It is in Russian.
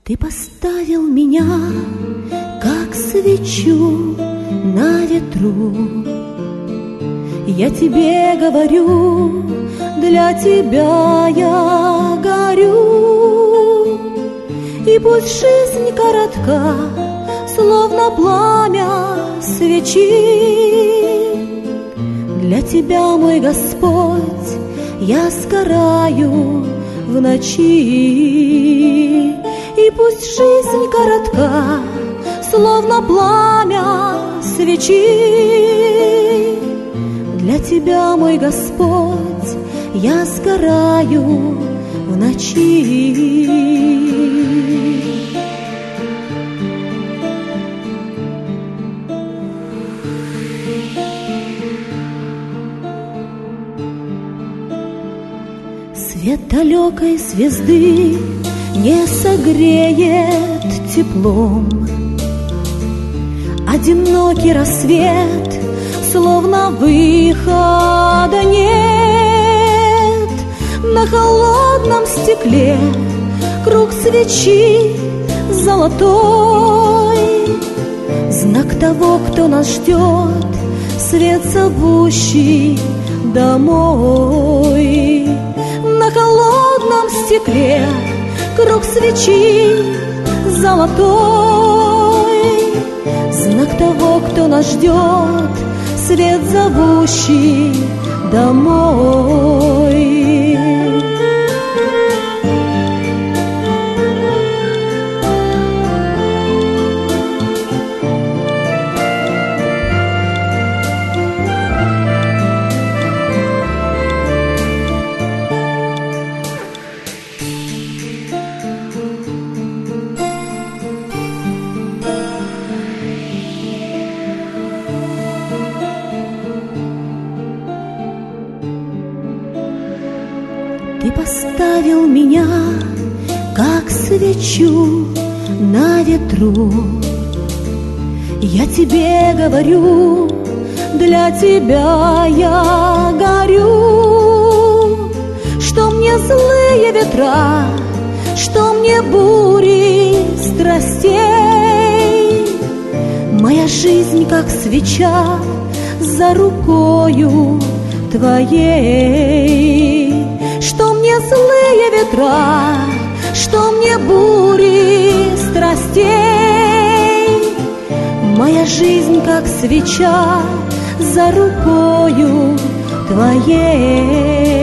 Ты поставил меня, как свечу на ветру. Я тебе говорю, для тебя я горю. И пусть жизнь коротка, словно пламя свечи, для тебя, мой Господь, я сгораю в ночи. И пусть жизнь коротка, словно пламя свечи, для тебя, мой Господь, я сгораю в ночи. Свет далекой звезды не согреет теплом. Одинокий рассвет, словно выхода нет. На холодном стекле круг свечи золотой, знак того, кто нас ждет, свет зовущий домой. На холодном стекле круг свечи золотой, знак того, кто нас ждет, свет зовущий домой. Ты поставил меня, как свечу на ветру. Я тебе говорю, для тебя я горю. Что мне злые ветра, что мне бури страстей, моя жизнь, как свеча, за рукою твоей. Что мне злые ветра, что мне бури страстей, моя жизнь, как свеча, за рукою твоей.